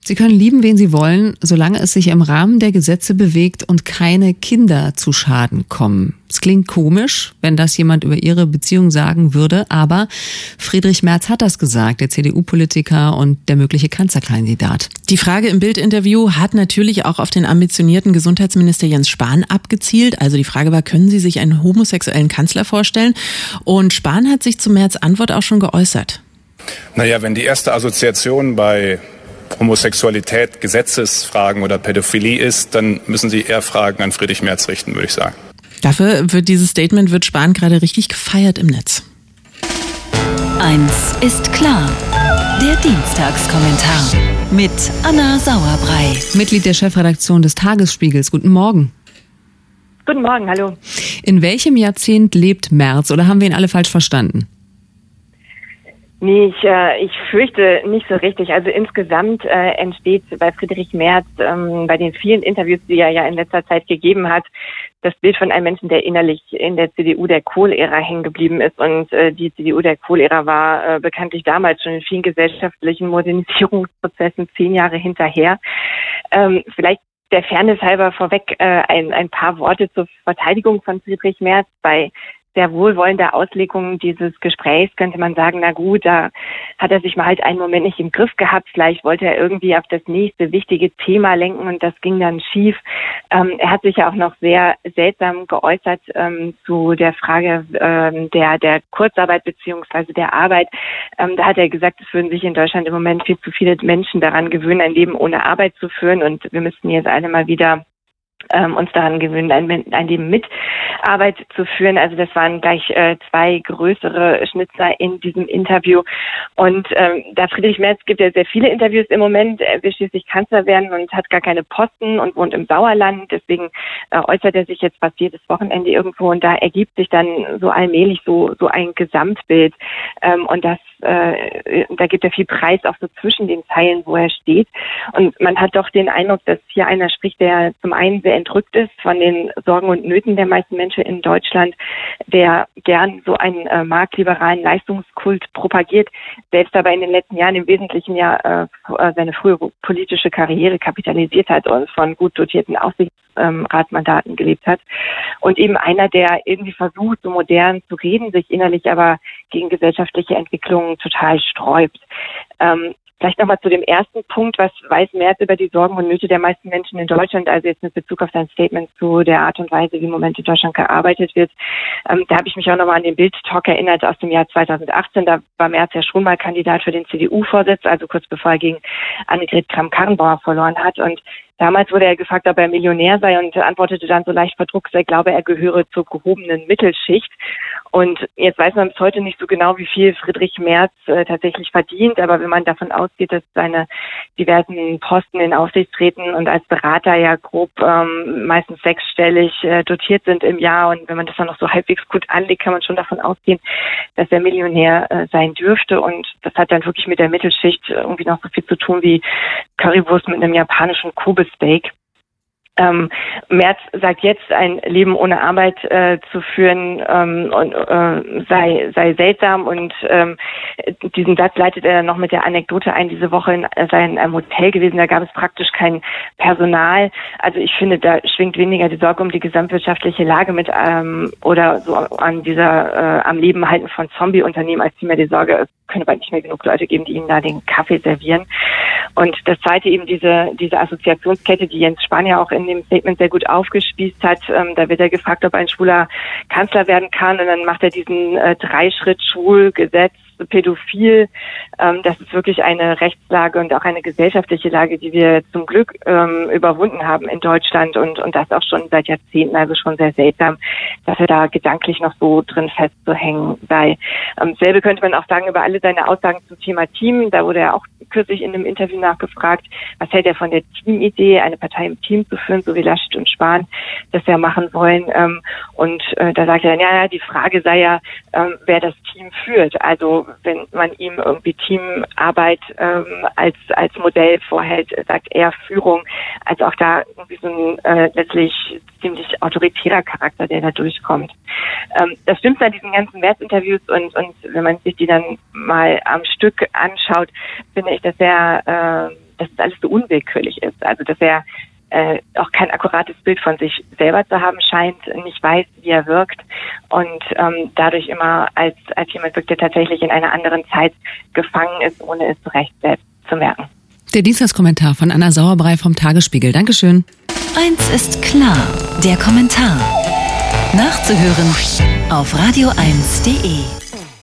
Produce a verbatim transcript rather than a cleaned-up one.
Sie können lieben, wen Sie wollen, solange es sich im Rahmen der Gesetze bewegt und keine Kinder zu Schaden kommen. Es klingt komisch, wenn das jemand über Ihre Beziehung sagen würde, aber Friedrich Merz hat das gesagt, der C D U-Politiker und der mögliche Kanzlerkandidat. Die Frage im Bild-Interview hat natürlich auch auf den ambitionierten Gesundheitsminister Jens Spahn abgezielt. Also die Frage war, können Sie sich einen homosexuellen Kanzler vorstellen? Und Spahn hat sich zu Merz' Antwort auch schon geäußert. Naja, wenn die erste Assoziation bei Homosexualität, Gesetzesfragen oder Pädophilie ist, dann müssen Sie eher Fragen an Friedrich Merz richten, würde ich sagen. Dafür wird dieses Statement, wird Spahn gerade richtig gefeiert im Netz. Eins ist klar, der Dienstagskommentar mit Anna Sauerbrei. Mitglied der Chefredaktion des Tagesspiegels. Guten Morgen. Guten Morgen, hallo. In welchem Jahrzehnt lebt Merz oder haben wir ihn alle falsch verstanden? Nee, ich, äh, ich fürchte nicht so richtig. Also insgesamt äh, entsteht bei Friedrich Merz, ähm, bei den vielen Interviews, die er ja in letzter Zeit gegeben hat, das Bild von einem Menschen, der innerlich in der C D U der Kohl-Ära hängen geblieben ist. Und äh, die C D U der Kohl-Ära war äh, bekanntlich damals schon in vielen gesellschaftlichen Modernisierungsprozessen zehn Jahre hinterher. Ähm, vielleicht der Fairness halber vorweg äh, ein, ein paar Worte zur Verteidigung von Friedrich Merz. Bei sehr wohlwollender Auslegung dieses Gesprächs könnte man sagen, na gut, da hat er sich mal halt einen Moment nicht im Griff gehabt. Vielleicht wollte er irgendwie auf das nächste wichtige Thema lenken und das ging dann schief. Ähm, er hat sich ja auch noch sehr seltsam geäußert ähm, zu der Frage ähm, der, der Kurzarbeit beziehungsweise der Arbeit. Ähm, da hat er gesagt, es würden sich in Deutschland im Moment viel zu viele Menschen daran gewöhnen, ein Leben ohne Arbeit zu führen und wir müssten jetzt alle mal wieder Ähm, uns daran gewöhnen, ein, ein Leben mit Arbeit zu führen. Also das waren gleich äh, zwei größere Schnitzer in diesem Interview. Und ähm, da Friedrich Merz gibt ja sehr viele Interviews im Moment. Er will schließlich Kanzler werden und hat gar keine Posten und wohnt im Sauerland. Deswegen äh, äußert er sich jetzt fast jedes Wochenende irgendwo und da ergibt sich dann so allmählich so so ein Gesamtbild. Ähm, und das äh, da gibt er viel Preis auch so zwischen den Zeilen, wo er steht. Und man hat doch den Eindruck, dass hier einer spricht, der zum einen sehr entrückt ist von den Sorgen und Nöten der meisten Menschen in Deutschland, der gern so einen äh, marktliberalen Leistungskult propagiert, selbst aber in den letzten Jahren im Wesentlichen ja äh, seine frühe politische Karriere kapitalisiert hat und von gut dotierten Aufsichtsratsmandaten ähm, gelebt hat. Und eben einer, der irgendwie versucht, so modern zu reden, sich innerlich aber gegen gesellschaftliche Entwicklungen total sträubt. Ähm, Vielleicht nochmal zu dem ersten Punkt, was weiß Merz über die Sorgen und Nöte der meisten Menschen in Deutschland, also jetzt mit Bezug auf sein Statement zu der Art und Weise, wie im Moment in Deutschland gearbeitet wird. Ähm, da habe ich mich auch nochmal an den Bild-Talk erinnert aus dem Jahr zweitausendachtzehn. Da war Merz ja schon mal Kandidat für den C D U-Vorsitz, also kurz bevor er gegen Annegret Kramp-Karrenbauer verloren hat. Und damals wurde er gefragt, ob er Millionär sei und antwortete dann so leicht verdruckt, er glaube, er gehöre zur gehobenen Mittelschicht. Und jetzt weiß man bis heute nicht so genau, wie viel Friedrich Merz äh, tatsächlich verdient. Aber wenn man davon ausgeht, dass seine diversen Posten in Aufsichtsräten und als Berater ja grob ähm, meistens sechsstellig äh, dotiert sind im Jahr. Und wenn man das dann noch so halbwegs gut anlegt, kann man schon davon ausgehen, dass er Millionär äh, sein dürfte. Und das hat dann wirklich mit der Mittelschicht irgendwie noch so viel zu tun wie Currywurst mit einem japanischen Kobe-Steak. Ähm, Merz sagt jetzt, ein Leben ohne Arbeit äh, zu führen ähm, und, äh, sei, sei seltsam und ähm, diesen Satz leitet er noch mit der Anekdote ein, diese Woche in, äh, sei in einem Hotel gewesen, da gab es praktisch kein Personal. Also ich finde, da schwingt weniger die Sorge um die gesamtwirtschaftliche Lage mit ähm, oder so an dieser äh, am Leben halten von Zombie-Unternehmen, als vielmehr die Sorge, es könnte bald nicht mehr genug Leute geben, die ihnen da den Kaffee servieren. Und das zweite eben diese diese Assoziationskette, die Jens Spahn ja auch in dem Statement sehr gut aufgespießt hat. Ähm, da wird er gefragt, ob ein Schwuler Kanzler werden kann und dann macht er diesen äh, Dreischritt schwul, Gesetz, pädophil. Ähm, das ist wirklich eine Rechtslage und auch eine gesellschaftliche Lage, die wir zum Glück ähm, überwunden haben in Deutschland und und das auch schon seit Jahrzehnten, also schon sehr seltsam, dass er da gedanklich noch so drin festzuhängen sei. Ähm, selbe könnte man auch sagen über alle seine Aussagen zum Thema Team. Da wurde er auch kürzlich in einem Interview nachgefragt, was hält er von der Teamidee, eine Partei im Team zu führen, so wie Laschet und Spahn das ja machen wollen. Ähm, und äh, da sagt er dann, ja, ja, die Frage sei ja, ähm, wer das Team führt. Also wenn man ihm irgendwie Teamarbeit ähm, als als Modell vorhält, sagt er Führung, als auch da irgendwie so ein äh, letztlich ziemlich autoritärer Charakter, der da durchkommt. Ähm, das stimmt bei diesen ganzen Merz-Interviews und und wenn man sich die dann mal am Stück anschaut, finde ich, dass er äh, dass es alles so unwillkürlich ist. Also dass er äh, auch kein akkurates Bild von sich selber zu haben scheint, nicht weiß, wie er wirkt und ähm, dadurch immer als, als jemand wirkt, der tatsächlich in einer anderen Zeit gefangen ist, ohne es zurecht selbst zu merken. Der Dienstagskommentar von Anna Sauerbrei vom Tagesspiegel. Dankeschön. Eins ist klar, der Kommentar. Nachzuhören auf radio eins punkt de.